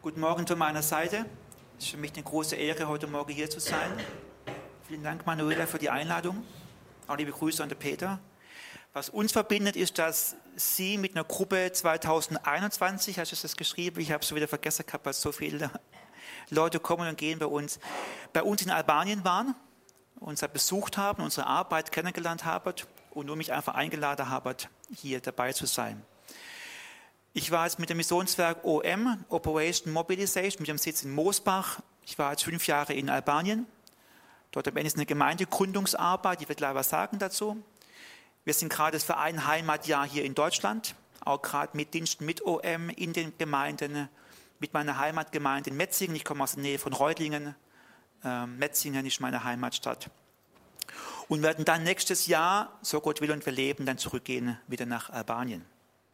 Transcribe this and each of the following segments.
Guten Morgen von meiner Seite. Es ist für mich eine große Ehre, heute Morgen hier zu sein. Vielen Dank, Manuela, für die Einladung. Auch liebe Grüße an den Peter. Was uns verbindet, ist, dass Sie mit einer Gruppe 2021, hast du das geschrieben? Ich habe es schon wieder vergessen gehabt, weil so viele Leute kommen und gehen bei uns in Albanien waren, uns besucht haben, unsere Arbeit kennengelernt haben und nur mich einfach eingeladen haben, hier dabei zu sein. Ich war jetzt mit dem Missionswerk OM, Operation Mobilization, mit dem Sitz in Mosbach. Ich war jetzt 5 Jahre in Albanien. Dort am Ende ist eine Gemeindegründungsarbeit, ich werde gleich was sagen dazu. Wir sind gerade für ein Heimatjahr hier in Deutschland, auch gerade mit Diensten mit OM in den Gemeinden, mit meiner Heimatgemeinde in Metzingen. Ich komme aus der Nähe von Reutlingen. Metzingen ist meine Heimatstadt. Und werden dann nächstes Jahr, so Gott will und wir leben, dann zurückgehen wieder nach Albanien.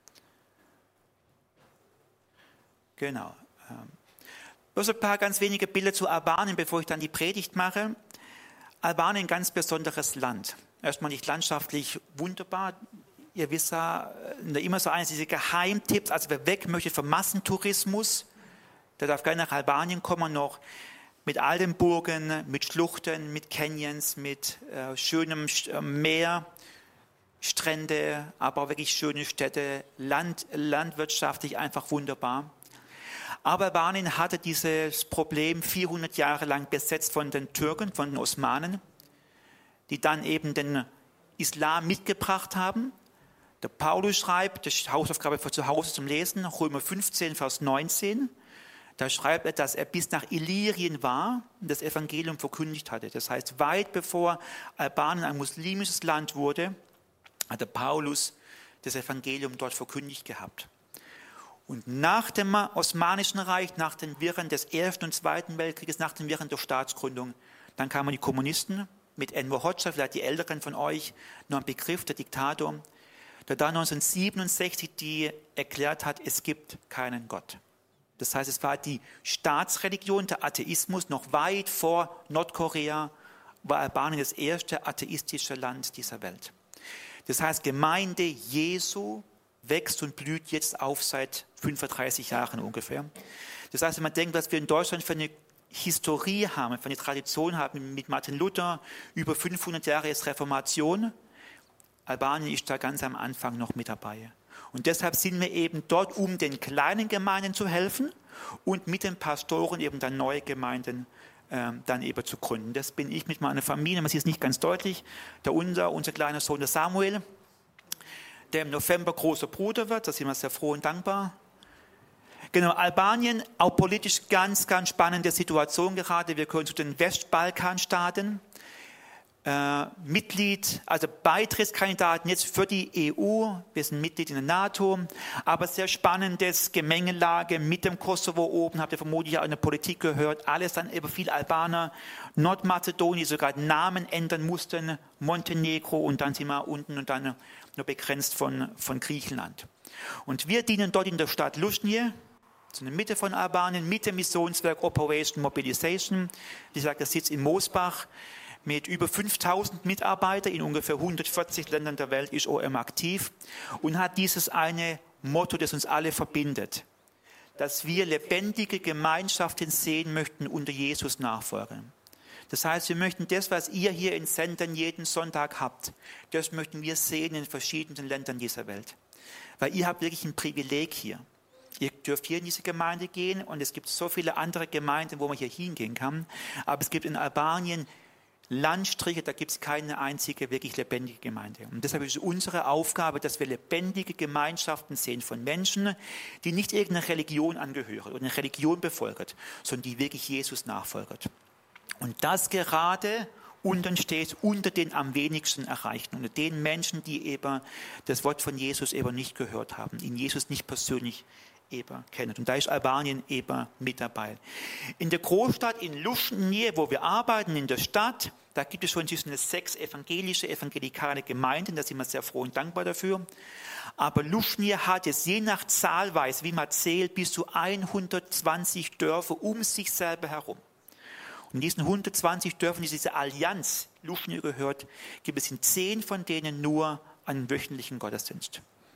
Genau. Bloß ein paar ganz wenige Bilder zu Albanien, bevor ich dann die Predigt mache. Albanien, ein ganz besonderes Land. Erstmal nicht landschaftlich wunderbar. Ihr wisst ja, immer so eines dieser Geheimtipps, also wer weg möchte vom Massentourismus, der darf gerne nach Albanien kommen, noch mit all den Burgen, mit Schluchten, mit Canyons, mit schönem Meer, Strände, aber auch wirklich schöne Städte, landwirtschaftlich einfach wunderbar. Aber Albanien hatte dieses Problem 400 Jahre lang besetzt von den Türken, von den Osmanen, die dann eben den Islam mitgebracht haben. Der Paulus schreibt, das ist Hausaufgabe für zu Hause zum Lesen, Römer 15, Vers 19, da schreibt er, dass er bis nach Illyrien war und das Evangelium verkündigt hatte. Das heißt, weit bevor Albanien ein muslimisches Land wurde, hat der Paulus das Evangelium dort verkündigt gehabt. Und nach dem Osmanischen Reich, nach den Wirren des Ersten und Zweiten Weltkrieges, nach den Wirren der Staatsgründung, dann kamen die Kommunisten mit Enver Hoxha, vielleicht die Älteren von euch, noch ein Begriff, der Diktator, der dann 1967 die erklärt hat, es gibt keinen Gott. Das heißt, es war die Staatsreligion, der Atheismus, noch weit vor Nordkorea, war Albanien das erste atheistische Land dieser Welt. Das heißt, Gemeinde Jesu wächst und blüht jetzt auf seit 35 Jahren ungefähr. Das heißt, wenn man denkt, was wir in Deutschland für eine Historie haben, für eine Tradition haben mit Martin Luther, über 500 Jahre ist Reformation, Albanien ist da ganz am Anfang noch mit dabei. Und deshalb sind wir eben dort, um den kleinen Gemeinden zu helfen und mit den Pastoren eben dann neue Gemeinden dann eben zu gründen. Das bin ich mit meiner Familie, man sieht es nicht ganz deutlich, unser kleiner Sohn, der Samuel, der im November großer Bruder wird, da sind wir sehr froh und dankbar. Genau, Albanien, auch politisch ganz, ganz spannende Situation gerade. Wir gehören zu den Westbalkanstaaten. Mitglied, also Beitrittskandidaten jetzt für die EU. Wir sind Mitglied in der NATO. Aber sehr spannendes Gemengelage mit dem Kosovo oben. Habt ihr vermutlich auch in der Politik gehört. Alles dann eben viel Albaner. Nordmazedonien, die sogar Namen ändern mussten. Montenegro und dann sind wir unten und dann nur begrenzt von Griechenland. Und wir dienen dort in der Stadt Luschnie, in der Mitte von Albanien, mit dem Missionswerk Operation Mobilization. Wie gesagt, das sitzt in Mosbach. Mit über 5000 Mitarbeitern in ungefähr 140 Ländern der Welt ist OM aktiv und hat dieses eine Motto, das uns alle verbindet, dass wir lebendige Gemeinschaften sehen möchten unter Jesus Nachfolgern. Das heißt, wir möchten das, was ihr hier in Sendern jeden Sonntag habt, das möchten wir sehen in verschiedenen Ländern dieser Welt. Weil ihr habt wirklich ein Privileg hier. Ihr dürft hier in diese Gemeinde gehen und es gibt so viele andere Gemeinden, wo man hier hingehen kann. Aber es gibt in Albanien Landstriche, da gibt es keine einzige wirklich lebendige Gemeinde. Und deshalb ist es unsere Aufgabe, dass wir lebendige Gemeinschaften sehen von Menschen, die nicht irgendeiner Religion angehören oder eine Religion befolgt, sondern die wirklich Jesus nachfolgt. Und das gerade unten steht, unter den am wenigsten Erreichten, unter den Menschen, die eben das Wort von Jesus eben nicht gehört haben, ihn Jesus nicht persönlich eben kennen. Und da ist Albanien eben mit dabei. In der Großstadt in Luschnie, wo wir arbeiten, in der Stadt, da gibt es schon zwischen 6 evangelikale Gemeinden, da sind wir sehr froh und dankbar dafür. Aber Luschnie hat jetzt je nach Zahlweise, wie man zählt, bis zu 120 Dörfer um sich selber herum. Und in diesen 120 Dörfern, die diese Allianz Luschnie gehört, gibt es in 10 von denen nur einen wöchentlichen Gottesdienst.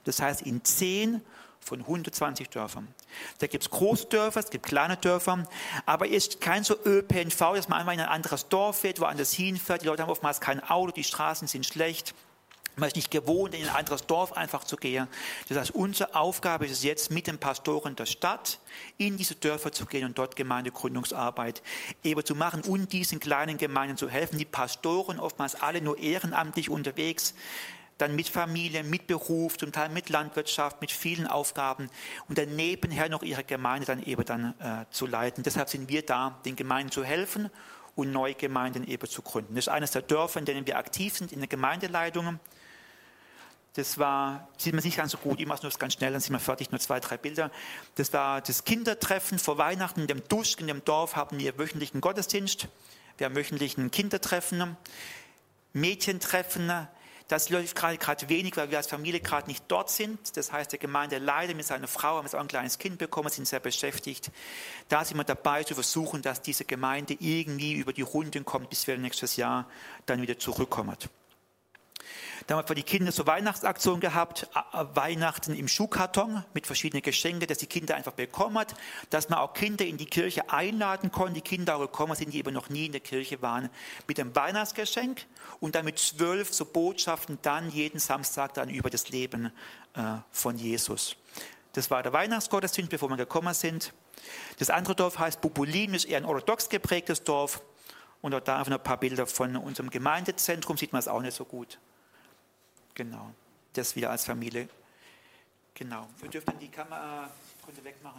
Das heißt in 10 von 120 Dörfern. Da gibt es Großdörfer, es gibt kleine Dörfer, aber es ist kein so ÖPNV, dass man einmal in ein anderes Dorf fährt, woanders hinfährt. Die Leute haben oftmals kein Auto, die Straßen sind schlecht. Man ist nicht gewohnt, in ein anderes Dorf einfach zu gehen. Das heißt, unsere Aufgabe ist es jetzt, mit den Pastoren der Stadt in diese Dörfer zu gehen und dort Gemeindegründungsarbeit eben zu machen und diesen kleinen Gemeinden zu helfen. Die Pastoren, oftmals alle nur ehrenamtlich unterwegs, dann mit Familie, mit Beruf, zum Teil mit Landwirtschaft, mit vielen Aufgaben und dann nebenher noch ihre Gemeinde dann zu leiten. Deshalb sind wir da, den Gemeinden zu helfen und neue Gemeinden eben zu gründen. Das ist eines der Dörfer, in denen wir aktiv sind, in der Gemeindeleitung. Das sieht man nicht ganz so gut, ich mache es nur ganz schnell, dann sind wir fertig, nur 2, 3 Bilder. Das war das Kindertreffen vor Weihnachten in dem Duschk, in dem Dorf haben wir wöchentlichen Gottesdienst, wir haben wöchentlichen Kindertreffen, Mädchentreffen. Das läuft gerade wenig, weil wir als Familie gerade nicht dort sind. Das heißt, der Gemeindeleiter mit seiner Frau haben jetzt auch ein kleines Kind bekommen, sind sehr beschäftigt. Da sind wir dabei zu versuchen, dass diese Gemeinde irgendwie über die Runden kommt, bis wir nächstes Jahr dann wieder zurückkommen. Da haben wir für die Kinder so Weihnachtsaktion gehabt, Weihnachten im Schuhkarton mit verschiedenen Geschenken, dass die Kinder einfach bekommen hat, dass man auch Kinder in die Kirche einladen konnte, die Kinder auch gekommen sind, die eben noch nie in der Kirche waren, mit einem Weihnachtsgeschenk und dann mit 12 so Botschaften dann jeden Samstag dann über das Leben von Jesus. Das war der Weihnachtsgottesdienst, bevor wir gekommen sind. Das andere Dorf heißt Bubulin, ist eher ein orthodox geprägtes Dorf und auch da einfach noch ein paar Bilder von unserem Gemeindezentrum, sieht man es auch nicht so gut. Genau, das wieder als Familie. Genau, wir dürfen die Kamera wegmachen.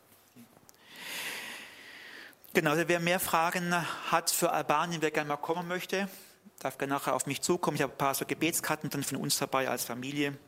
Genau, also wer mehr Fragen hat für Albanien, wer gerne mal kommen möchte, darf gerne nachher auf mich zukommen. Ich habe ein paar so Gebetskarten dann von uns dabei als Familie.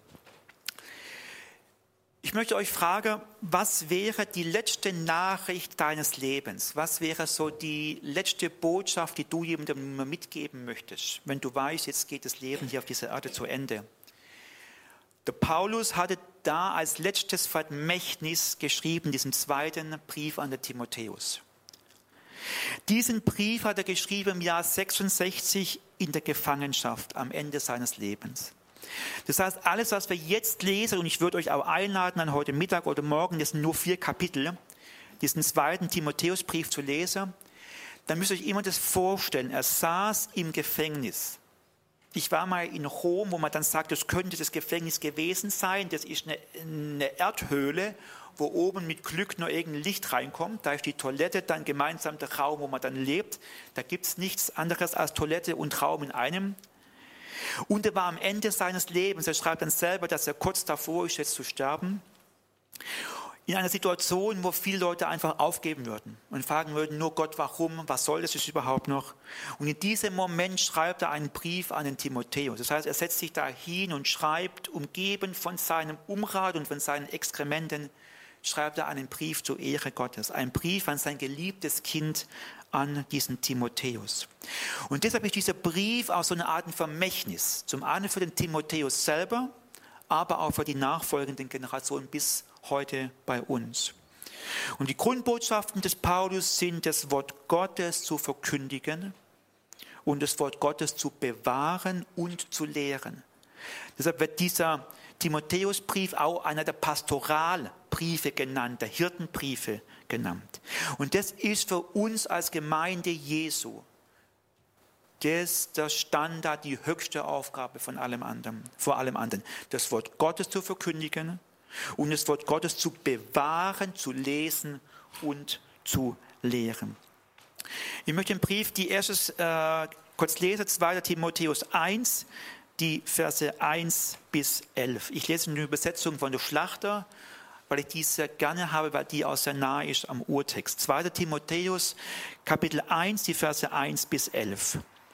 Ich möchte euch fragen, was wäre die letzte Nachricht deines Lebens? Was wäre so die letzte Botschaft, die du jemandem mitgeben möchtest, wenn du weißt, jetzt geht das Leben hier auf dieser Erde zu Ende? Der Paulus hatte da als letztes Vermächtnis geschrieben, diesen 2. Brief an den Timotheus. Diesen Brief hat er geschrieben im Jahr 66 in der Gefangenschaft am Ende seines Lebens. Das heißt, alles, was wir jetzt lesen, und ich würde euch auch einladen, dann heute Mittag oder morgen, das sind nur 4 Kapitel, diesen 2. Timotheusbrief zu lesen, dann müsst ihr euch immer das vorstellen. Er saß im Gefängnis. Ich war mal in Rom, wo man dann sagt, das könnte das Gefängnis gewesen sein. Das ist eine Erdhöhle, wo oben mit Glück nur irgendein Licht reinkommt. Da ist die Toilette, dann gemeinsam der Raum, wo man dann lebt. Da gibt es nichts anderes als Toilette und Raum in einem. Und er war am Ende seines Lebens, er schreibt dann selber, dass er kurz davor ist, jetzt zu sterben, in einer Situation, wo viele Leute einfach aufgeben würden und fragen würden, nur Gott, warum, was soll das überhaupt noch? Und in diesem Moment schreibt er einen Brief an den Timotheus. Das heißt, er setzt sich da hin und schreibt, umgeben von seinem Unrat und von seinen Exkrementen, schreibt er einen Brief zur Ehre Gottes, einen Brief an sein geliebtes Kind, an diesen Timotheus. Und deshalb ist dieser Brief auch so eine Art Vermächtnis, zum einen für den Timotheus selber, aber auch für die nachfolgenden Generationen bis heute bei uns. Und die Grundbotschaften des Paulus sind, das Wort Gottes zu verkündigen und das Wort Gottes zu bewahren und zu lehren. Deshalb wird dieser Timotheusbrief auch einer der Pastoralbriefe genannt, der Hirtenbriefe genannt. Und das ist für uns als Gemeinde Jesu der Standard, die höchste Aufgabe von allem anderen, vor allem anderen. Das Wort Gottes zu verkündigen und das Wort Gottes zu bewahren, zu lesen und zu lehren. Ich möchte im Brief die erstes kurz lesen, 2. Timotheus 1, die Verse 1 bis 11. Ich lese eine Übersetzung von der Schlachter, weil ich die sehr gerne habe, weil die auch sehr nah ist am Urtext. 2. Timotheus, Kapitel 1, die Verse 1 bis 11.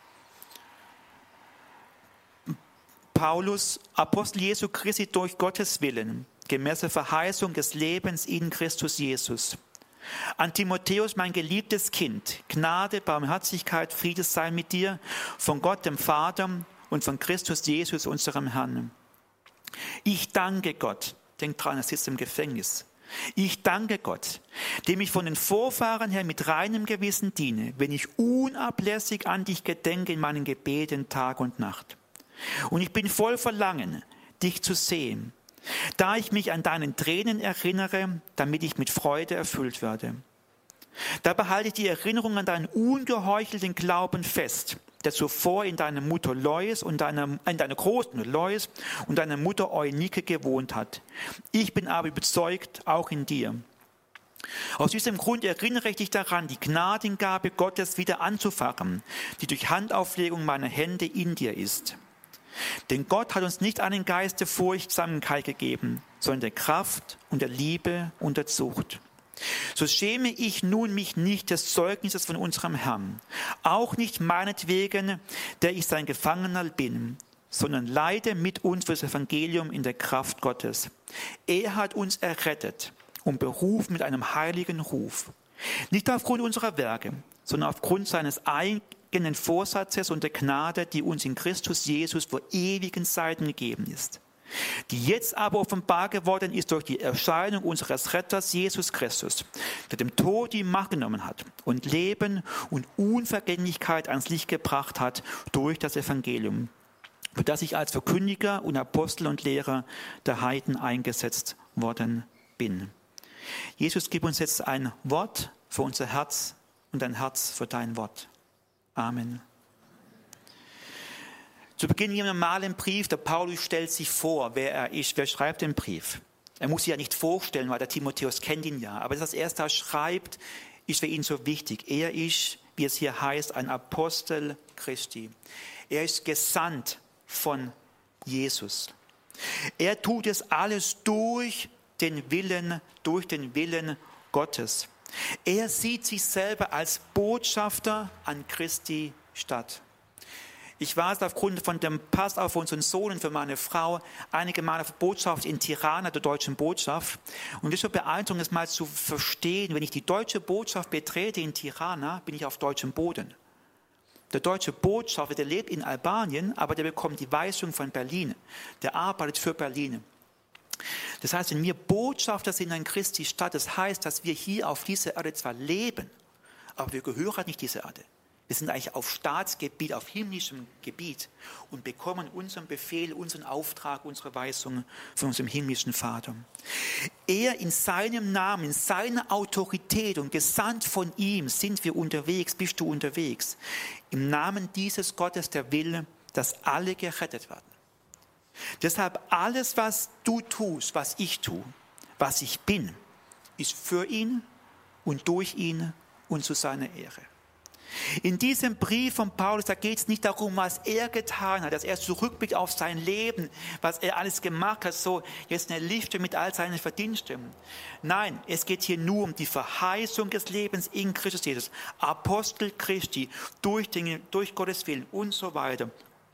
Paulus, Apostel Jesu Christi durch Gottes Willen, gemäß der Verheißung des Lebens in Christus Jesus. An Timotheus, mein geliebtes Kind, Gnade, Barmherzigkeit, Friede sei mit dir, von Gott dem Vater und von Christus Jesus, unserem Herrn. Ich danke Gott, denkt dran, er sitzt im Gefängnis. Ich danke Gott, dem ich von den Vorfahren her mit reinem Gewissen diene, wenn ich unablässig an dich gedenke in meinen Gebeten Tag und Nacht. Und ich bin voll Verlangen, dich zu sehen, da ich mich an deinen Tränen erinnere, damit ich mit Freude erfüllt werde. Dabei halte ich die Erinnerung an deinen ungeheuchelten Glauben fest, der zuvor in deiner Mutter Lois und in deiner Großmutter Lois und deiner Mutter Eunike gewohnt hat. Ich bin aber überzeugt, auch in dir. Aus diesem Grund erinnere ich dich daran, die Gnadengabe Gottes wieder anzufachen, die durch Handauflegung meiner Hände in dir ist. Denn Gott hat uns nicht einen Geist der Furchtsamkeit gegeben, sondern der Kraft und der Liebe und der Zucht. So schäme ich nun mich nicht des Zeugnisses von unserem Herrn, auch nicht meinetwegen, der ich sein Gefangener bin, sondern leide mit uns für das Evangelium in der Kraft Gottes. Er hat uns errettet und berufen mit einem heiligen Ruf, nicht aufgrund unserer Werke, sondern aufgrund seines eigenen Vorsatzes und der Gnade, die uns in Christus Jesus vor ewigen Zeiten gegeben ist, die jetzt aber offenbar geworden ist durch die Erscheinung unseres Retters Jesus Christus, der dem Tod die Macht genommen hat und Leben und Unvergänglichkeit ans Licht gebracht hat durch das Evangelium, für das ich als Verkündiger und Apostel und Lehrer der Heiden eingesetzt worden bin. Jesus, gib uns jetzt ein Wort für unser Herz und ein Herz für dein Wort. Amen. Zu Beginn wie im normalen Brief, der Paulus stellt sich vor, wer er ist. Wer schreibt den Brief? Er muss sich ja nicht vorstellen, weil der Timotheus kennt ihn ja. Aber das, was er da schreibt, ist für ihn so wichtig. Er ist, wie es hier heißt, ein Apostel Christi. Er ist gesandt von Jesus. Er tut es alles durch den Willen Gottes. Er sieht sich selber als Botschafter an Christi Stadt. Ich war aufgrund von dem Pass auf unseren Sohn und für meine Frau einige Male auf Botschaft in Tirana, der deutschen Botschaft. Und es ist so beeindruckend, das mal zu verstehen. Wenn ich die deutsche Botschaft betrete in Tirana, bin ich auf deutschem Boden. Der deutsche Botschafter, der lebt in Albanien, aber der bekommt die Weisung von Berlin. Der arbeitet für Berlin. Das heißt, wenn wir Botschafter sind an Christi Stadt, das heißt, dass wir hier auf dieser Erde zwar leben, aber wir gehören nicht dieser Erde. Wir sind eigentlich auf Staatsgebiet, auf himmlischem Gebiet und bekommen unseren Befehl, unseren Auftrag, unsere Weisung von unserem himmlischen Vater. Er in seinem Namen, in seiner Autorität und gesandt von ihm sind wir unterwegs, bist du unterwegs. Im Namen dieses Gottes, der will, dass alle gerettet werden. Deshalb alles, was du tust, was ich tue, was ich bin, ist für ihn und durch ihn und zu seiner Ehre. In diesem Brief von Paulus, da geht es nicht darum, was er getan hat, dass er zurückblickt auf sein Leben, was er alles gemacht hat, so jetzt eine Liste mit all seinen Verdiensten. Nein, es geht hier nur um die Verheißung des Lebens in Christus Jesus, Apostel Christi, durch Gottes Willen und so weiter.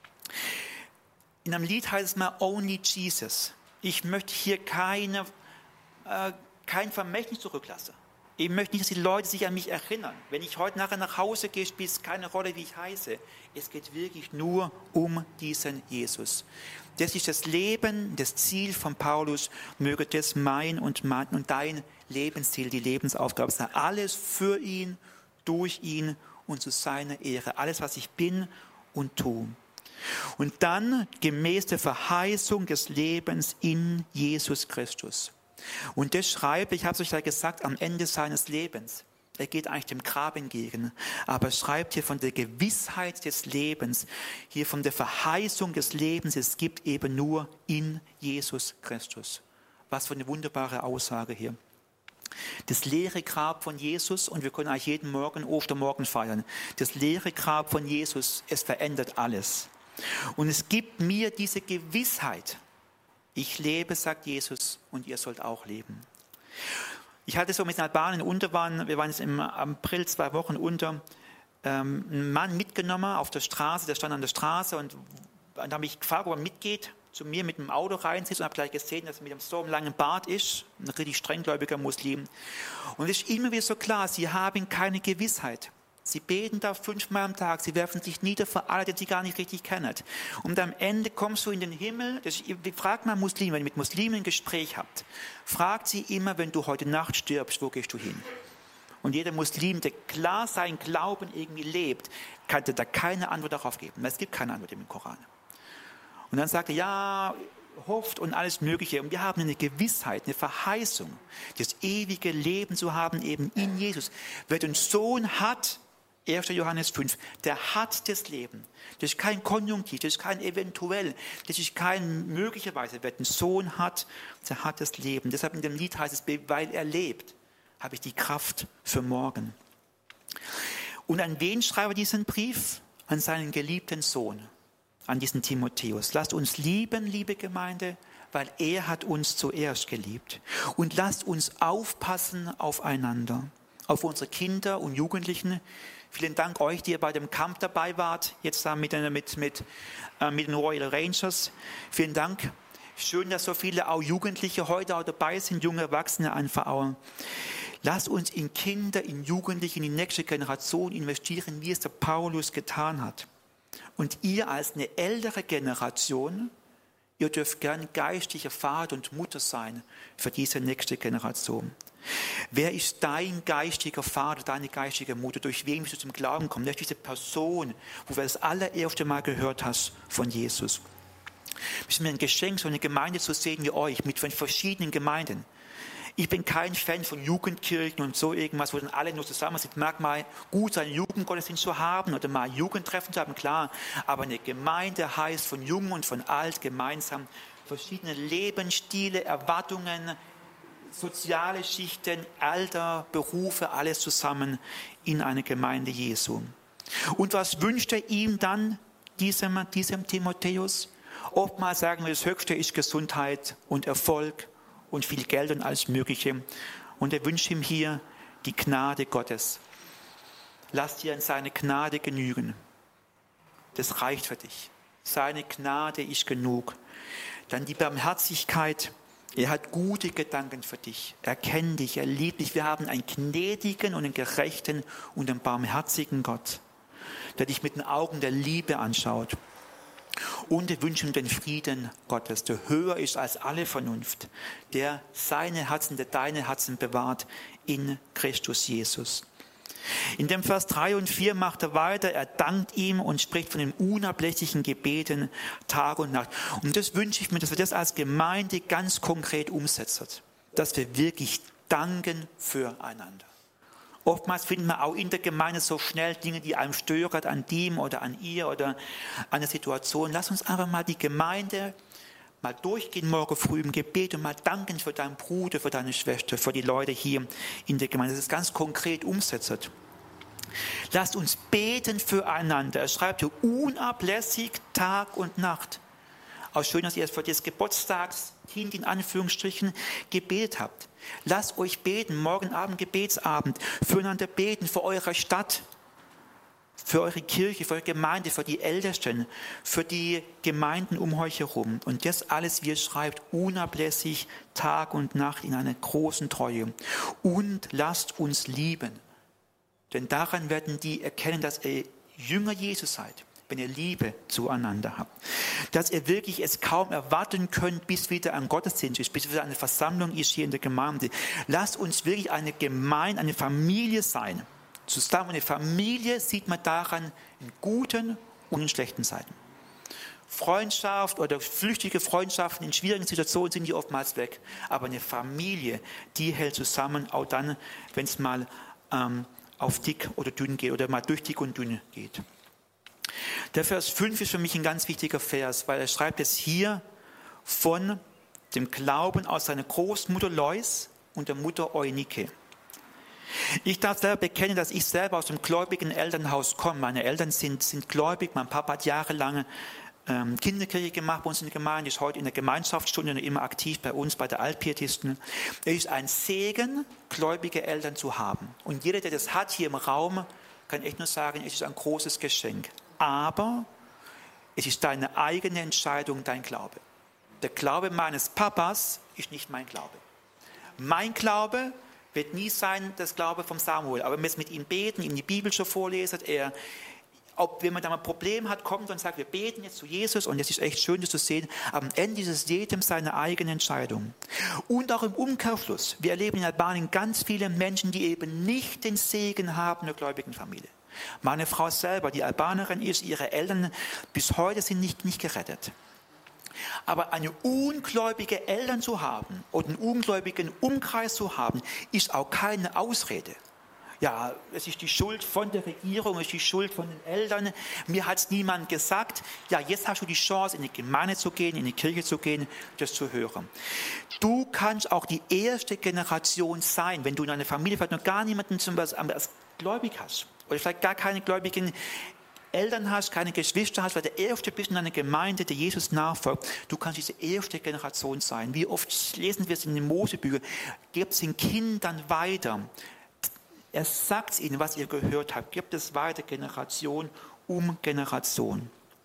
In einem Lied heißt es mal Only Jesus. Ich möchte hier kein Vermächtnis zurücklassen. Ich möchte nicht, dass die Leute sich an mich erinnern. Wenn ich heute nachher nach Hause gehe, spielt es keine Rolle, wie ich heiße. Es geht wirklich nur um diesen Jesus. Das ist das Leben, das Ziel von Paulus. Möge das mein und dein Lebensziel, die Lebensaufgabe sein. Alles für ihn, durch ihn und zu seiner Ehre. Alles, was ich bin und tue. Und dann gemäß der Verheißung des Lebens in Jesus Christus. Und das schreibt, ich habe es euch ja gesagt, am Ende seines Lebens. Er geht eigentlich dem Grab entgegen, aber er schreibt hier von der Gewissheit des Lebens, hier von der Verheißung des Lebens, es gibt eben nur in Jesus Christus. Was für eine wunderbare Aussage hier. Das leere Grab von Jesus, und wir können eigentlich jeden Morgen Ostermorgen feiern, das leere Grab von Jesus, es verändert alles. Und es gibt mir diese Gewissheit, ich lebe, sagt Jesus, und ihr sollt auch leben. Ich hatte so mit den Albanien wir waren jetzt im April 2 Wochen unter, einen Mann mitgenommen auf der Straße, der stand an der Straße und dann habe ich gefragt, ob er mitgeht, zu mir mit dem Auto reinsitzt und habe gleich gesehen, dass er mit einem so langen Bart ist, ein richtig strenggläubiger Muslim. Und es ist immer wieder so klar, sie haben keine Gewissheit. Sie beten da 5-mal am Tag, sie werfen sich nieder für alle, die sie gar nicht richtig kennen. Und am Ende kommst du in den Himmel, fragt mal Muslime, wenn ihr mit Muslimen ein Gespräch habt, fragt sie immer, wenn du heute Nacht stirbst, wo gehst du hin? Und jeder Muslim, der klar seinen Glauben irgendwie lebt, kann dir da keine Antwort darauf geben. Es gibt keine Antwort im Koran. Und dann sagt er, ja, hofft und alles Mögliche. Und wir haben eine Gewissheit, eine Verheißung, das ewige Leben zu haben, eben in Jesus. Wer den Sohn hat, 1. Johannes 5, der hat das Leben. Das ist kein Konjunktiv, das ist kein eventuell, das ist kein möglicherweise. Wer den Sohn hat, der hat das Leben. Deshalb in dem Lied heißt es, weil er lebt, habe ich die Kraft für morgen. Und an wen schreibt er diesen Brief? An seinen geliebten Sohn, an diesen Timotheus. Lasst uns lieben, liebe Gemeinde, weil er hat uns zuerst geliebt. Und lasst uns aufpassen aufeinander, auf unsere Kinder und Jugendlichen. Vielen Dank euch, die ihr bei dem Camp dabei wart, jetzt da mit den Royal Rangers. Vielen Dank. Schön, dass so viele auch Jugendliche heute auch dabei sind, junge Erwachsene einfach auch. Lasst uns in Kinder, in Jugendliche, in die nächste Generation investieren, wie es der Paulus getan hat. Und ihr als eine ältere Generation, ihr dürft gern geistlicher Vater und Mutter sein für diese nächste Generation. Wer ist dein geistiger Vater, deine geistige Mutter? Durch wen bist du zum Glauben gekommen? Wer ist diese Person, wo du das allererste Mal gehört hast von Jesus? Es ist mir ein Geschenk, so eine Gemeinde zu sehen wie euch, mit verschiedenen Gemeinden. Ich bin kein Fan von Jugendkirchen und so irgendwas, wo dann alle nur zusammen sind. Mag mal gut sein, Jugendgottesdienst zu haben oder mal Jugendtreffen zu haben, klar. Aber eine Gemeinde heißt von Jung und von Alt gemeinsam verschiedene Lebensstile, Erwartungen, soziale Schichten, Alter, Berufe, alles zusammen in eine Gemeinde Jesu. Und was wünscht er ihm dann, diesem Timotheus? Oftmals sagen wir, das Höchste ist Gesundheit und Erfolg und viel Geld und alles Mögliche. Und er wünscht ihm hier die Gnade Gottes. Lass dir an seine Gnade genügen. Das reicht für dich. Seine Gnade ist genug. Dann die Barmherzigkeit. Er hat gute Gedanken für dich. Er kennt dich, er liebt dich. Wir haben einen gnädigen und einen gerechten und einen barmherzigen Gott, der dich mit den Augen der Liebe anschaut. Und wir wünschen den Frieden Gottes, der höher ist als alle Vernunft, der seine Herzen, der deine Herzen bewahrt in Christus Jesus. In dem Vers 3 und 4 macht er weiter, er dankt ihm und spricht von den unablässigen Gebeten Tag und Nacht. Und das wünsche ich mir, dass wir das als Gemeinde ganz konkret umsetzen, dass wir wirklich danken füreinander. Oftmals finden wir auch in der Gemeinde so schnell Dinge, die einem stören, an dem oder an ihr oder an der Situation. Lass uns einfach mal die Gemeinde mal durchgehen morgen früh im Gebet und mal danken für deinen Bruder, für deine Schwester, für die Leute hier in der Gemeinde. Das ist ganz konkret umsetzt. Lasst uns beten füreinander. Er schreibt hier unablässig Tag und Nacht. Auch schön, dass ihr es für das Geburtstagskind in Anführungsstrichen gebetet habt. Lasst euch beten, morgen Abend Gebetsabend, füreinander beten, für eure Stadt, für eure Kirche, für eure Gemeinde, für die Ältesten, für die Gemeinden um euch herum. Und das alles, wie ihr schreibt, unablässig Tag und Nacht in einer großen Treue. Und lasst uns lieben. Denn daran werden die erkennen, dass ihr Jünger Jesus seid, wenn ihr Liebe zueinander habt. Dass ihr wirklich es kaum erwarten könnt, bis wieder ein Gottesdienst ist, bis wieder eine Versammlung ist hier in der Gemeinde. Lasst uns wirklich eine Gemeinde, eine Familie sein. Zusammen eine Familie sieht man daran in guten und in schlechten Zeiten. Freundschaft oder flüchtige Freundschaften in schwierigen Situationen sind die oftmals weg. Aber eine Familie, die hält zusammen, auch dann, wenn es mal auf dick oder dünn geht oder mal durch dick und dünn geht. Der Vers 5 ist für mich ein ganz wichtiger Vers, weil er schreibt es hier von dem Glauben aus seiner Großmutter Lois und der Mutter Eunike. Ich darf selber bekennen, dass ich selber aus dem gläubigen Elternhaus komme. Meine Eltern sind gläubig. Mein Papa hat jahrelang Kinderkirche gemacht bei uns in der Gemeinde, ist heute in der Gemeinschaftsstunde immer aktiv bei uns, bei der Altpietisten. Es ist ein Segen, gläubige Eltern zu haben. Und jeder, der das hat hier im Raum, kann echt nur sagen, es ist ein großes Geschenk. Aber es ist deine eigene Entscheidung, dein Glaube. Der Glaube meines Papas ist nicht mein Glaube. Mein Glaube wird nie sein, das Glaube vom Samuel. Aber wenn wir es mit ihm beten, ihm die Bibel schon vorlesen, wenn man da mal ein Problem hat, kommt und sagt, wir beten jetzt zu Jesus und es ist echt schön, das zu sehen. Am Ende ist es jedem seine eigene Entscheidung. Und auch im Umkehrschluss. Wir erleben in Albanien ganz viele Menschen, die eben nicht den Segen haben der gläubigen Familie. Meine Frau selber, die Albanerin ist, ihre Eltern bis heute sind nicht gerettet. Aber eine ungläubige Eltern zu haben oder einen ungläubigen Umkreis zu haben, ist auch keine Ausrede. Ja, es ist die Schuld von der Regierung, es ist die Schuld von den Eltern. Mir hat es niemand gesagt. Ja, jetzt hast du die Chance, in die Gemeinde zu gehen, in die Kirche zu gehen, das zu hören. Du kannst auch die erste Generation sein, wenn du in einer Familie vielleicht noch gar niemanden zum Beispiel als gläubig hast oder vielleicht gar keine gläubigen Eltern hast, keine Geschwister hast, weil der Erste bist in einer Gemeinde, der Jesus nachfolgt. Du kannst diese erste Generation sein. Wie oft lesen wir es in den Mosebüchern, gebt es den Kindern weiter. Er sagt ihnen, was ihr gehört habt. Gebt es weiter, Generation um Generation.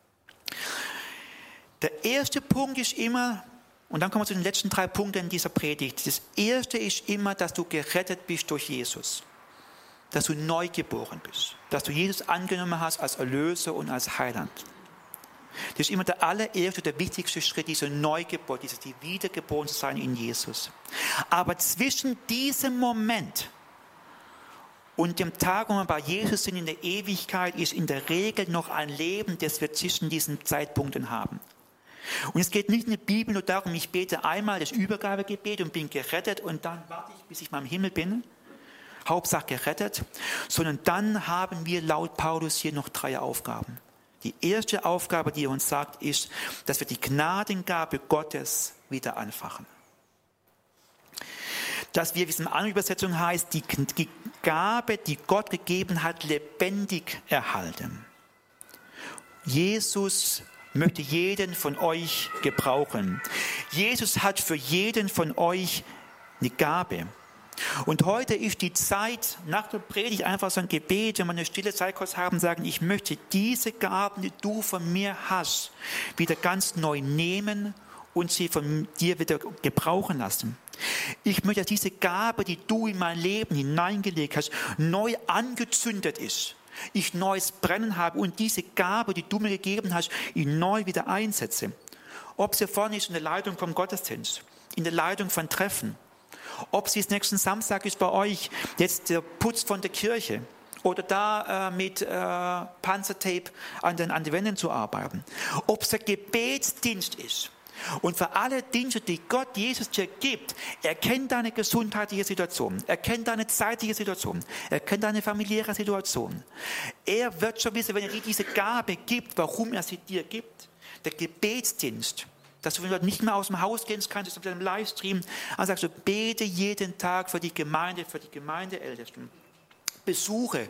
Der erste Punkt ist immer, und dann kommen wir zu den letzten 3 Punkten in dieser Predigt. Das erste ist immer, dass du gerettet bist durch Jesus. Dass du neu geboren bist. Dass du Jesus angenommen hast als Erlöser und als Heiland. Das ist immer der allererste, der wichtigste Schritt, diese Neugeburt, die Wiedergeboren zu sein in Jesus. Aber zwischen diesem Moment und dem Tag, wo wir bei Jesus sind in der Ewigkeit, ist in der Regel noch ein Leben, das wir zwischen diesen Zeitpunkten haben. Und es geht nicht in der Bibel nur darum, ich bete einmal das Übergabegebet und bin gerettet und dann warte ich, bis ich mal im Himmel bin. Hauptsache gerettet. Sondern dann haben wir laut Paulus hier noch 3 Aufgaben. Die erste Aufgabe, die er uns sagt, ist, dass wir die Gnadengabe Gottes wieder anfachen. Dass wir, wie es in einer anderen Übersetzung heißt, die Gabe, die Gott gegeben hat, lebendig erhalten. Jesus möchte jeden von euch gebrauchen. Jesus hat für jeden von euch eine Gabe. Und heute ist die Zeit, nach der Predigt einfach so ein Gebet, wenn wir eine stille Zeit kurz haben, sagen, ich möchte diese Gaben, die du von mir hast, wieder ganz neu nehmen und sie von dir wieder gebrauchen lassen. Ich möchte, dass diese Gabe, die du in mein Leben hineingelegt hast, neu angezündet ist. Ich neues Brennen habe und diese Gabe, die du mir gegeben hast, ich neu wieder einsetze. Ob sie vorne ist in der Leitung vom Gottesdienst, in der Leitung von Treffen, ob sie nächsten Samstag ist bei euch, jetzt der Putz von der Kirche oder da mit Panzertape an den Wänden zu arbeiten, ob es der Gebetsdienst ist. Und für alle Dienste, die Gott Jesus dir gibt, er kennt deine gesundheitliche Situation, er kennt deine zeitliche Situation, er kennt deine familiäre Situation. Er wird schon wissen, wenn er dir diese Gabe gibt, warum er sie dir gibt. Der Gebetsdienst, dass du, wenn du nicht mehr aus dem Haus gehen kannst, mit einem Livestream, dann sagst du, bete jeden Tag für die Gemeindeältesten. Besuche.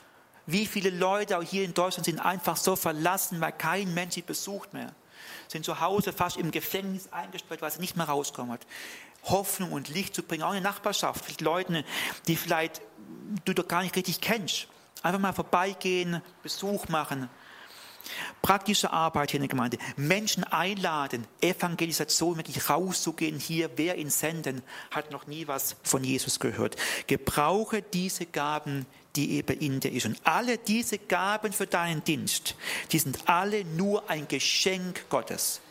Wie viele Leute auch hier in Deutschland sind einfach so verlassen, weil kein Mensch sie besucht mehr. Sind zu Hause fast im Gefängnis eingesperrt, weil sie nicht mehr rauskommen. Hoffnung und Licht zu bringen, auch in der Nachbarschaft, mit Leuten, die vielleicht du doch gar nicht richtig kennst. Einfach mal vorbeigehen, Besuch machen. Praktische Arbeit hier in der Gemeinde. Menschen einladen, Evangelisation, wirklich rauszugehen hier. Wer ihn senden, hat noch nie was von Jesus gehört. Gebrauche diese Gaben, die eben in dir ist. Und alle diese Gaben für deinen Dienst, die sind alle nur ein Geschenk Gottes.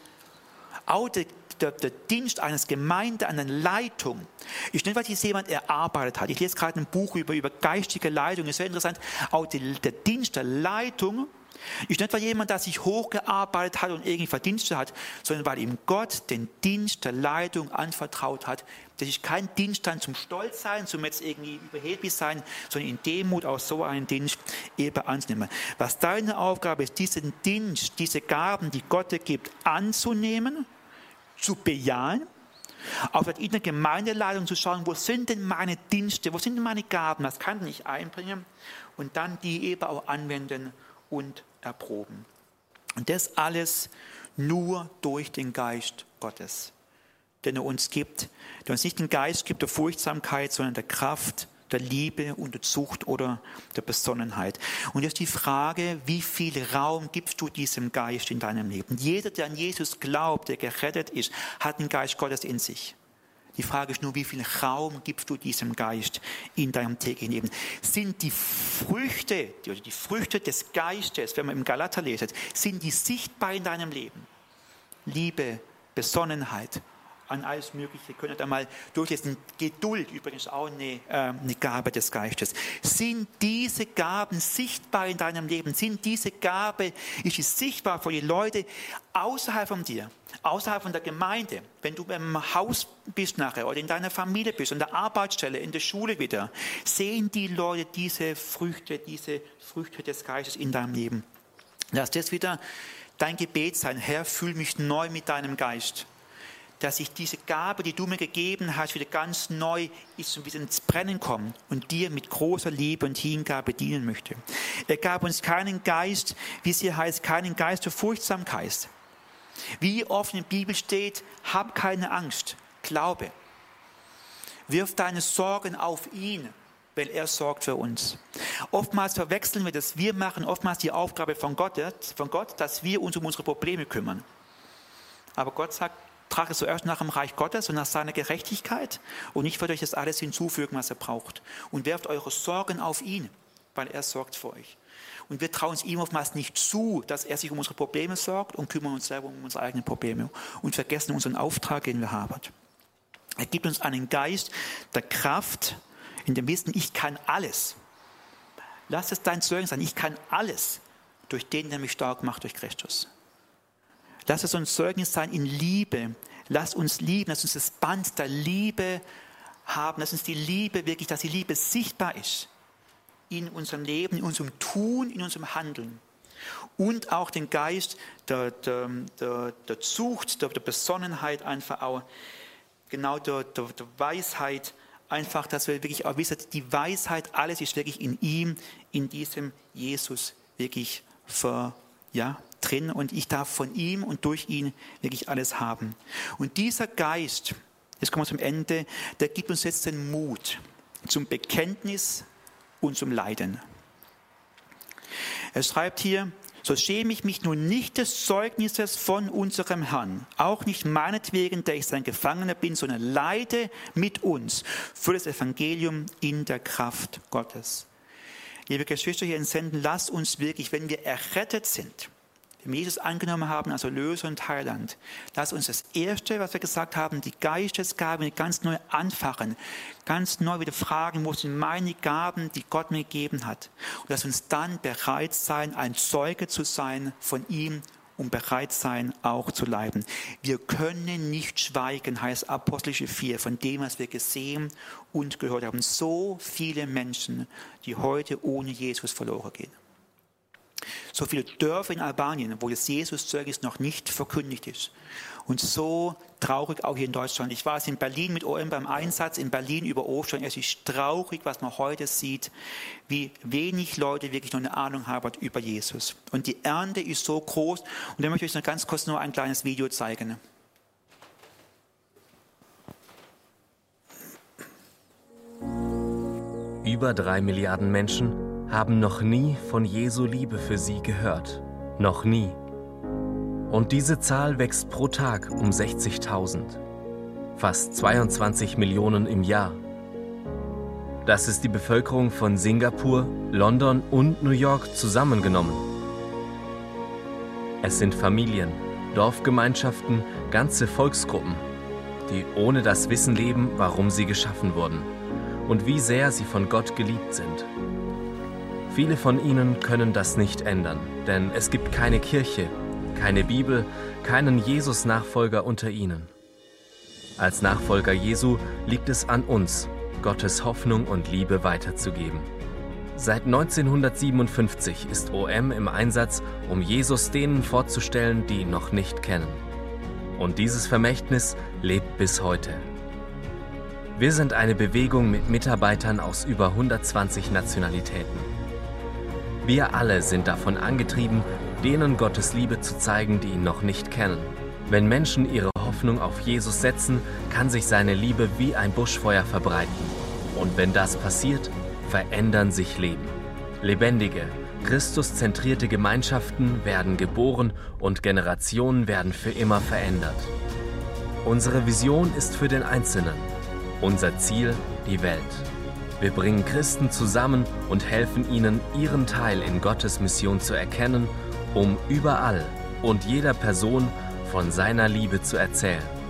Auch der Dienst eines Gemeinde, einer Leitung, ist nicht, was jemand erarbeitet hat. Ich lese gerade ein Buch über geistige Leitung. Es ist sehr interessant. Auch der Dienst der Leitung ist nicht, weil jemand, der sich hochgearbeitet hat und irgendwie Verdienste hat, sondern weil ihm Gott den Dienst der Leitung anvertraut hat. Das ist kein Dienst dann zum Stolz sein, zum jetzt irgendwie überheblich sein, sondern in Demut auch so einen Dienst eben anzunehmen. Was deine Aufgabe ist, diesen Dienst, diese Gaben, die Gott dir gibt, anzunehmen, zu bejahen, auch in der Gemeindeleitung zu schauen, wo sind denn meine Dienste, wo sind denn meine Gaben, das kann ich einbringen und dann die eben auch anwenden und erproben. Und das alles nur durch den Geist Gottes, den er uns gibt, der uns nicht den Geist gibt der Furchtsamkeit, sondern der Kraft, der Liebe und der Zucht oder der Besonnenheit. Und jetzt die Frage, wie viel Raum gibst du diesem Geist in deinem Leben? Jeder, der an Jesus glaubt, der gerettet ist, hat den Geist Gottes in sich. Die Frage ist nur, wie viel Raum gibst du diesem Geist in deinem täglichen Leben? Sind die Früchte des Geistes, wenn man im Galater lesen, sind die sichtbar in deinem Leben? Liebe, Besonnenheit, an alles Mögliche. Könnt ihr da mal durchlesen. Geduld übrigens auch eine Gabe des Geistes. Sind diese Gaben sichtbar in deinem Leben? Ist die sichtbar für die Leute außerhalb von dir, außerhalb von der Gemeinde? Wenn du im Haus bist nachher oder in deiner Familie bist, an der Arbeitsstelle, in der Schule wieder, sehen die Leute diese Früchte des Geistes in deinem Leben. Lass das wieder dein Gebet sein. Herr, füll mich neu mit deinem Geist. Dass ich diese Gabe, die du mir gegeben hast, wieder ganz neu ist und wieder ins Brennen komme und dir mit großer Liebe und Hingabe dienen möchte. Er gab uns keinen Geist, wie es hier heißt, keinen Geist der Furchtsamkeit. Wie oft in der Bibel steht, hab keine Angst, glaube. Wirf deine Sorgen auf ihn, weil er sorgt für uns. Oftmals verwechseln wir das. Wir machen oftmals die Aufgabe von Gott, dass wir uns um unsere Probleme kümmern. Aber Gott sagt, trage zuerst nach dem Reich Gottes und nach seiner Gerechtigkeit und ich werde euch das alles hinzufügen, was ihr braucht. Und werft eure Sorgen auf ihn, weil er sorgt für euch. Und wir trauen es ihm oftmals nicht zu, dass er sich um unsere Probleme sorgt und kümmern uns selber um unsere eigenen Probleme und vergessen unseren Auftrag, den wir haben. Er gibt uns einen Geist der Kraft, in dem Wissen, ich kann alles. Lass es dein Zeugnis sein, ich kann alles durch den, der mich stark macht, durch Christus. Lass es uns Zeugnis sein in Liebe. Lass uns lieben, lass uns das Band der Liebe haben. Lass uns die Liebe wirklich, dass die Liebe sichtbar ist in unserem Leben, in unserem Tun, in unserem Handeln. Und auch den Geist der Zucht, der Besonnenheit einfach auch, genau der Weisheit, einfach, dass wir wirklich auch wissen, die Weisheit, alles ist wirklich in ihm, in diesem Jesus wirklich drin und ich darf von ihm und durch ihn wirklich alles haben. Und dieser Geist, jetzt kommen wir zum Ende, der gibt uns jetzt den Mut zum Bekenntnis und zum Leiden. Er schreibt hier, so schäme ich mich nun nicht des Zeugnisses von unserem Herrn, auch nicht meinetwegen, der ich sein Gefangener bin, sondern leide mit uns für das Evangelium in der Kraft Gottes. Liebe Geschwister hier in Senden, lasst uns wirklich, wenn wir errettet sind, wenn wir Jesus angenommen haben als Erlöser und Heiland, lass uns das Erste, was wir gesagt haben, die Geistesgaben ganz neu anfachen, ganz neu wieder fragen, wo sind meine Gaben, die Gott mir gegeben hat. Und lass uns dann bereit sein, ein Zeuge zu sein von ihm und bereit sein, auch zu leiden. Wir können nicht schweigen, heißt Apostelische 4, von dem, was wir gesehen und gehört haben. So viele Menschen, die heute ohne Jesus verloren gehen. So viele Dörfer in Albanien, wo das Jesus-Zeugnis noch nicht verkündigt ist. Und so traurig auch hier in Deutschland. Ich war in Berlin mit OM beim Einsatz, in Berlin über Ostern. Es ist traurig, was man heute sieht, wie wenig Leute wirklich noch eine Ahnung haben über Jesus. Und die Ernte ist so groß. Und da möchte ich euch noch ganz kurz nur ein kleines Video zeigen. Über 3 Milliarden Menschen haben noch nie von Jesu Liebe für sie gehört. Noch nie. Und diese Zahl wächst pro Tag um 60.000. Fast 22 Millionen im Jahr. Das ist die Bevölkerung von Singapur, London und New York zusammengenommen. Es sind Familien, Dorfgemeinschaften, ganze Volksgruppen, die ohne das Wissen leben, warum sie geschaffen wurden und wie sehr sie von Gott geliebt sind. Viele von ihnen können das nicht ändern, denn es gibt keine Kirche, keine Bibel, keinen Jesus-Nachfolger unter ihnen. Als Nachfolger Jesu liegt es an uns, Gottes Hoffnung und Liebe weiterzugeben. Seit 1957 ist OM im Einsatz, um Jesus denen vorzustellen, die ihn noch nicht kennen. Und dieses Vermächtnis lebt bis heute. Wir sind eine Bewegung mit Mitarbeitern aus über 120 Nationalitäten. Wir alle sind davon angetrieben, denen Gottes Liebe zu zeigen, die ihn noch nicht kennen. Wenn Menschen ihre Hoffnung auf Jesus setzen, kann sich seine Liebe wie ein Buschfeuer verbreiten. Und wenn das passiert, verändern sich Leben. Lebendige, Christuszentrierte Gemeinschaften werden geboren und Generationen werden für immer verändert. Unsere Vision ist für den Einzelnen. Unser Ziel, die Welt. Wir bringen Christen zusammen und helfen ihnen, ihren Teil in Gottes Mission zu erkennen, um überall und jeder Person von seiner Liebe zu erzählen.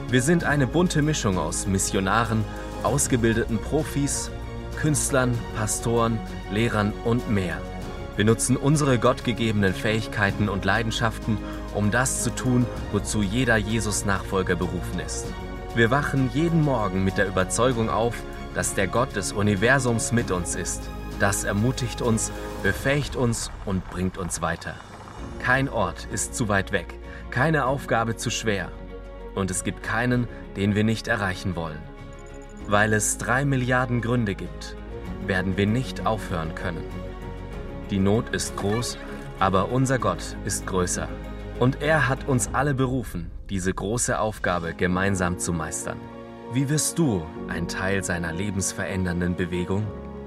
Wir sind eine bunte Mischung aus Missionaren, ausgebildeten Profis, Künstlern, Pastoren, Lehrern und mehr. Wir nutzen unsere gottgegebenen Fähigkeiten und Leidenschaften, um das zu tun, wozu jeder Jesus-Nachfolger berufen ist. Wir wachen jeden Morgen mit der Überzeugung auf, dass der Gott des Universums mit uns ist. Das ermutigt uns, befähigt uns und bringt uns weiter. Kein Ort ist zu weit weg, keine Aufgabe zu schwer. Und es gibt keinen, den wir nicht erreichen wollen. Weil es 3 Milliarden Gründe gibt, werden wir nicht aufhören können. Die Not ist groß, aber unser Gott ist größer. Und er hat uns alle berufen, diese große Aufgabe gemeinsam zu meistern. Wie wirst du ein Teil seiner lebensverändernden Bewegung?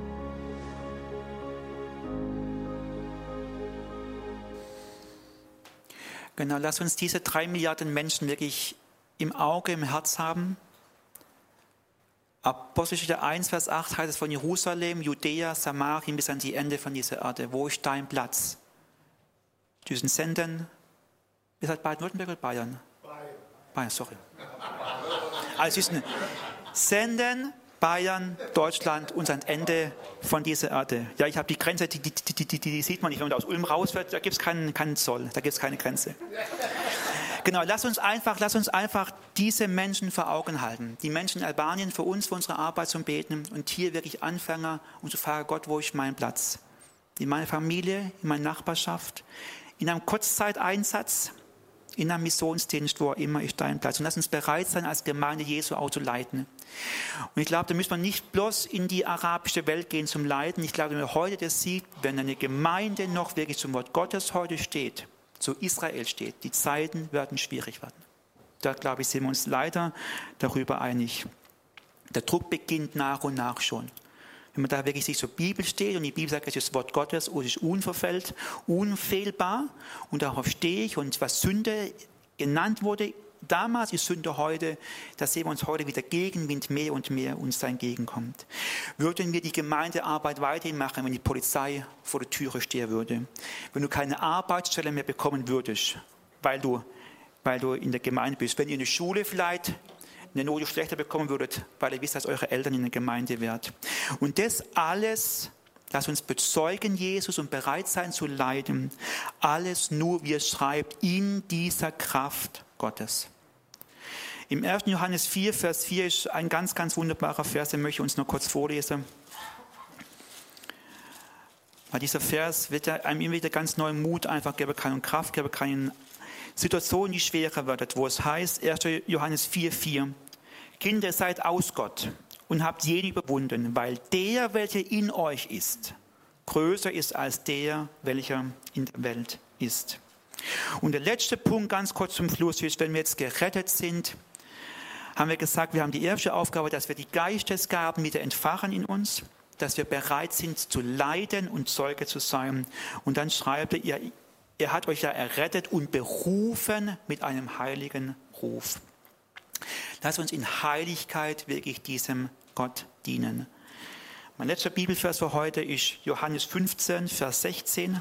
Genau, lass uns diese 3 Milliarden Menschen wirklich im Auge, im Herz haben. Apostelgeschichte 1, Vers 8 heißt es von Jerusalem, Judäa, Samarien bis an die Ende von dieser Erde. Wo ist dein Platz? Zwischen Senden, ihr seid Baden-Württemberg oder Bayern? Bayern, sorry. Also es ist ein Senden, Bayern, Deutschland und ein Ende von dieser Erde. Ja, ich habe die Grenze, die sieht man nicht, wenn man aus Ulm rausfährt, da gibt es keinen Zoll, da gibt es keine Grenze. Genau, lass uns einfach diese Menschen vor Augen halten. Die Menschen in Albanien für uns, für unsere Arbeit zum Beten und hier wirklich Anfänger und zu fragen, Gott, wo ist mein Platz? In meiner Familie, in meiner Nachbarschaft, in einem Kurzzeiteinsatz, in einem Missionsdienst, wo immer ist dein Platz. Und lass uns bereit sein, als Gemeinde Jesu auch zu leiten. Und ich glaube, da müssen wir nicht bloß in die arabische Welt gehen zum Leiten. Ich glaube, wenn man heute das sieht, wenn eine Gemeinde noch wirklich zum Wort Gottes heute steht, zu Israel steht, die Zeiten werden schwierig werden. Da, glaube ich, sind wir uns leider darüber einig. Der Druck beginnt nach und nach schon. Wenn man da wirklich sich zur Bibel steht und die Bibel sagt, es ist das Wort Gottes und es ist unfehlbar und darauf stehe ich und was Sünde genannt wurde, damals ist Sünde heute, da sehen wir uns heute wieder Gegenwind mehr und mehr uns da entgegenkommt. Würden wir die Gemeindearbeit weiterhin machen, wenn die Polizei vor der Türe stehen würde? Wenn du keine Arbeitsstelle mehr bekommen würdest, weil du in der Gemeinde bist, wenn ihr in der Schule vielleicht eine Note schlechter bekommen würdet, weil ihr wisst, dass eure Eltern in der Gemeinde wärt. Und das alles, lasst uns bezeugen Jesus und bereit sein zu leiden, alles nur, wie es schreibt, in dieser Kraft Gottes. Im 1. Johannes 4, Vers 4 ist ein ganz, ganz wunderbarer Vers, den möchte ich uns noch kurz vorlesen. Weil dieser Vers wird einem immer wieder ganz neuen Mut einfach geben kann und Kraft geben kann in Situationen, die schwerer werden, wo es heißt, 1. Johannes 4, 4, Kinder, seid aus Gott und habt jeden überwunden, weil der, welcher in euch ist, größer ist als der, welcher in der Welt ist. Und der letzte Punkt, ganz kurz zum Schluss, ist, wenn wir jetzt gerettet sind, haben wir gesagt, wir haben die erste Aufgabe, dass wir die Geistesgaben wieder entfachen in uns, dass wir bereit sind zu leiden und Zeuge zu sein. Und dann schreibt er, er hat euch ja errettet und berufen mit einem heiligen Ruf. Lasst uns in Heiligkeit wirklich diesem Gott dienen. Mein letzter Bibelvers für heute ist Johannes 15, Vers 16.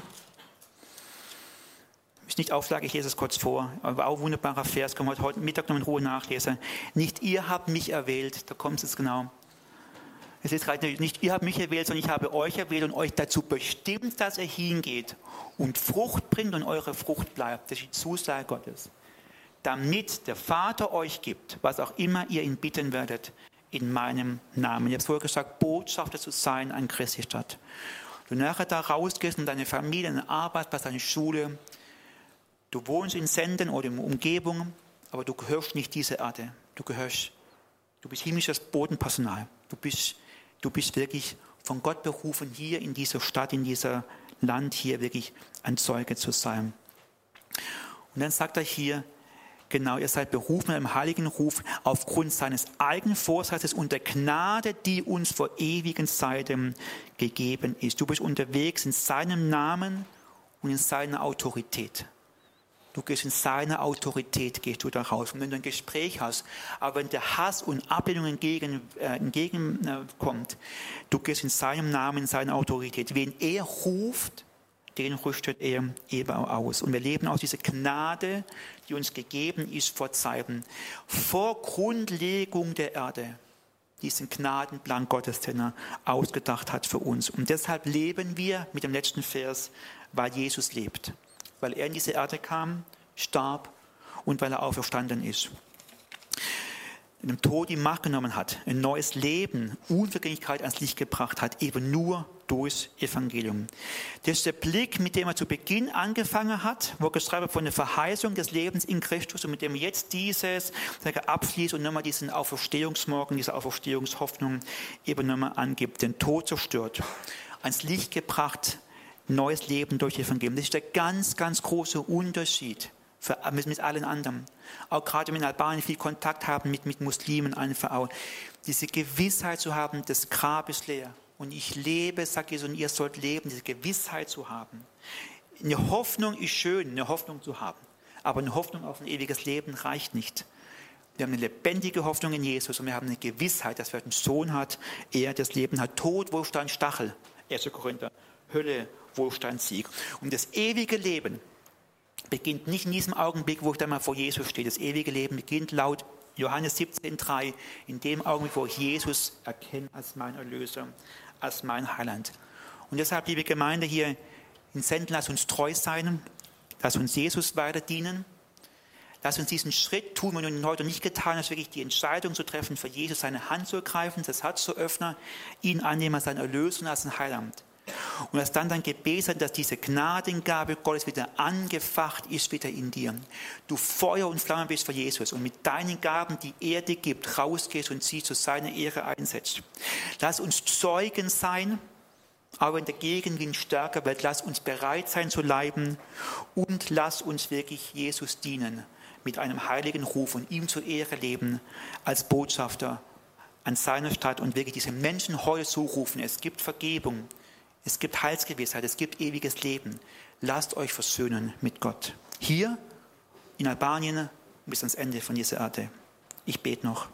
Ist nicht Auflage, ich lese es kurz vor, aber auch ein wunderbarer Vers, können wir heute Mittag noch in Ruhe nachlesen. Nicht ihr habt mich erwählt, da kommt es genau. Es ist gerade nicht ihr habt mich erwählt, sondern ich habe euch erwählt und euch dazu bestimmt, dass ihr hingeht und Frucht bringt und eure Frucht bleibt. Das ist die Zusage Gottes. Damit der Vater euch gibt, was auch immer ihr ihn bitten werdet, in meinem Namen. Ich habe es vorher gesagt, Botschafter zu sein an Christi Stadt. Du nachher da rausgehst und deine Familie, deine Arbeit, bei deiner Schule, du wohnst in Senden oder in Umgebung, aber du gehörst nicht dieser Erde. Du bist himmlisches Bodenpersonal. Du bist wirklich von Gott berufen, hier in dieser Stadt, in diesem Land hier wirklich ein Zeuge zu sein. Und dann sagt er hier, genau, ihr seid berufen im heiligen Ruf aufgrund seines eigenen Vorsatzes und der Gnade, die uns vor ewigen Zeiten gegeben ist. Du bist unterwegs in seinem Namen und in seiner Autorität. Du gehst in seine Autorität, gehst du da raus. Und wenn du ein Gespräch hast, aber wenn der Hass und Ablehnung entgegenkommt, du gehst in seinem Namen, in seiner Autorität. Wen er ruft, den rüstet er eben aus. Und wir leben aus dieser Gnade, die uns gegeben ist vor Zeiten, vor Grundlegung der Erde, diesen Gnadenplan Gottes, den er ausgedacht hat für uns. Und deshalb leben wir mit dem letzten Vers, weil Jesus lebt, weil er in diese Erde kam, starb und weil er auferstanden ist. Dem Tod die Macht genommen hat, ein neues Leben, Unvergänglichkeit ans Licht gebracht hat, eben nur durchs Evangelium. Das ist der Blick, mit dem er zu Beginn angefangen hat, wo er geschrieben hat von der Verheißung des Lebens in Christus und mit dem er jetzt dieses abschließt und nochmal diesen Auferstehungsmorgen, diese Auferstehungshoffnung eben nochmal angibt. Den Tod zerstört, ans Licht gebracht, neues Leben durch Evangelium. Das ist der ganz, ganz große Unterschied mit allen anderen. Auch gerade wenn wir in Albanien viel Kontakt haben mit Muslimen, einfach auch diese Gewissheit zu haben, das Grab ist leer. Und ich lebe, sagt Jesus, und ihr sollt leben, diese Gewissheit zu haben. Eine Hoffnung ist schön, eine Hoffnung zu haben. Aber eine Hoffnung auf ein ewiges Leben reicht nicht. Wir haben eine lebendige Hoffnung in Jesus und wir haben eine Gewissheit, dass er einen Sohn hat, er das Leben hat. Tod, Wohlstand, Stachel, 1. Korinther, Hölle, Wohlstand, Sieg. Und das ewige Leben beginnt nicht in diesem Augenblick, wo ich dann mal vor Jesus stehe. Das ewige Leben beginnt laut Johannes 17,3 in dem Augenblick, wo ich Jesus erkenne als mein Erlöser, als mein Heiland. Und deshalb, liebe Gemeinde hier in Senden, lass uns treu sein, lass uns Jesus weiter dienen, lass uns diesen Schritt tun, wenn du ihn heute nicht getan hast, wirklich die Entscheidung zu treffen, für Jesus seine Hand zu ergreifen, das Herz zu öffnen, ihn annehmen als seinen Erlöser und als sein Heiland. Und dass dann dein Gebet sein, dass diese Gnadengabe Gottes wieder angefacht ist, wieder in dir. Du Feuer und Flamme bist für Jesus und mit deinen Gaben, die er dir gibt, rausgehst und sie zu seiner Ehre einsetzt. Lass uns Zeugen sein, aber in der Gegenwind stärker wird. Lass uns bereit sein zu leiden und lass uns wirklich Jesus dienen mit einem heiligen Ruf und ihm zur Ehre leben als Botschafter an seiner Stadt und wirklich diese Menschen heute zurufen. Es gibt Vergebung. Es gibt Heilsgewissheit, es gibt ewiges Leben. Lasst euch versöhnen mit Gott. Hier in Albanien bis ans Ende von dieser Erde. Ich bete noch.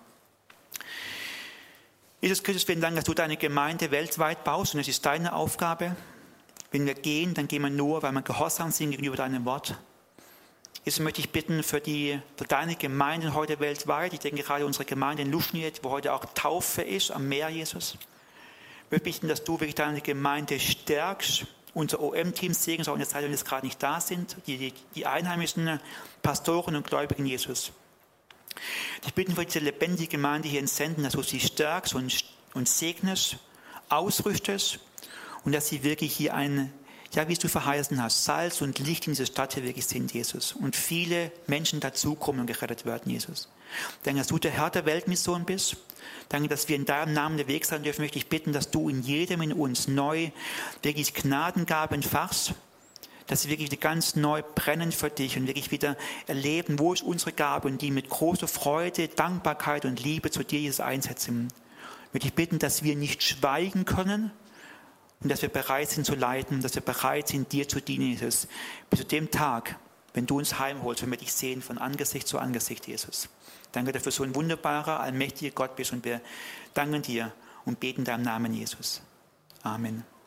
Jesus Christus, vielen Dank, dass du deine Gemeinde weltweit baust und es ist deine Aufgabe. Wenn wir gehen, dann gehen wir nur, weil wir gehorsam sind gegenüber deinem Wort. Jesus, möchte ich bitten für deine Gemeinde heute weltweit. Ich denke gerade unsere Gemeinde in Luschniet, wo heute auch Taufe ist am Meer, Jesus. Wir bitten, dass du wirklich deine Gemeinde stärkst, unser OM-Team segnest, auch in der Zeit, wenn wir jetzt gerade nicht da sind, die einheimischen Pastoren und Gläubigen Jesus. Ich bitte für diese lebendige Gemeinde hier in Senden, dass du sie stärkst und segnest, ausrüstest und dass sie wirklich hier wie es du verheißen hast, Salz und Licht in dieser Stadt hier wirklich sind, Jesus. Und viele Menschen dazukommen und gerettet werden, Jesus. Danke, dass du der Herr der Weltmission bist. Danke, dass wir in deinem Namen der Weg sein dürfen. Möchte ich bitten, dass du in jedem in uns neu wirklich Gnadengabe entfachst, dass wir wirklich ganz neu brennen für dich und wirklich wieder erleben, wo ist unsere Gabe und die mit großer Freude, Dankbarkeit und Liebe zu dir Jesus einsetzen. Möchte ich bitten, dass wir nicht schweigen können und dass wir bereit sind zu leiden, dass wir bereit sind, dir zu dienen, Jesus. Bis zu dem Tag, wenn du uns heimholst, wenn wir dich sehen von Angesicht zu Angesicht, Jesus. Danke, dass du so ein wunderbarer, allmächtiger Gott bist und wir danken dir und beten deinem Namen, Jesus. Amen.